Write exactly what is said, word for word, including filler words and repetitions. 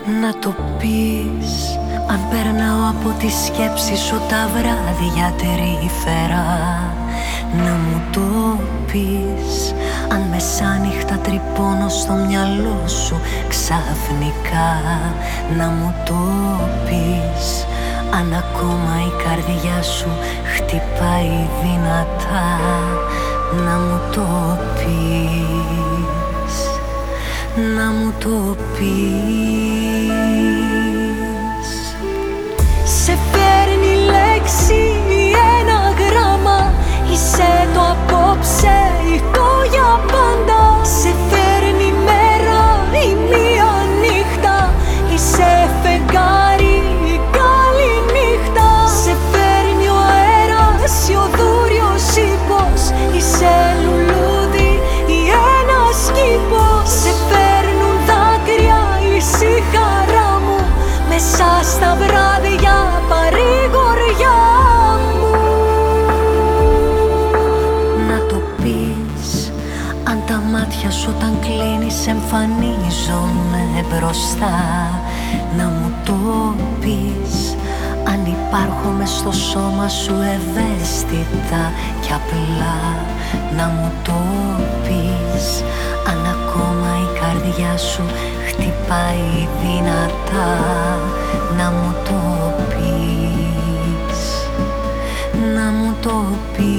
Να το πεις, αν περνάω από τη σκέψη σου τα βράδια τρυφερά. Να μου το πεις, αν μεσάνυχτα τρυπώνω στο μυαλό σου ξαφνικά. Να μου το πεις, αν ακόμα η καρδιά σου χτυπάει δυνατά. Να μου το πεις, να μου το πεις. Σε φέρνει λέξη ή ένα γράμμα, είσαι το απόψε ή το για πάντα. Σε φέρνει μέρα ή μία νύχτα, είσαι φεγγάρι ή καλή νύχτα. Σε φέρνει ο αέρας ή ο δούριος ύπος, είσαι λουλούδι ή ένας κήπος. Σε φέρνουν δάκρυα η χαρά μου, μέσα στα βράδια παρηγοριά μου. Να το πεις, αν τα μάτια σου όταν κλείνεις εμφανίζομαι μπροστά. Να μου το πεις, αν υπάρχω μες στο σώμα σου ευαίσθητα κι απλά. Να μου το πεις, αν ακόμα η καρδιά σου χτυπάει δυνατά. Να μου το πεις, να μου το πεις.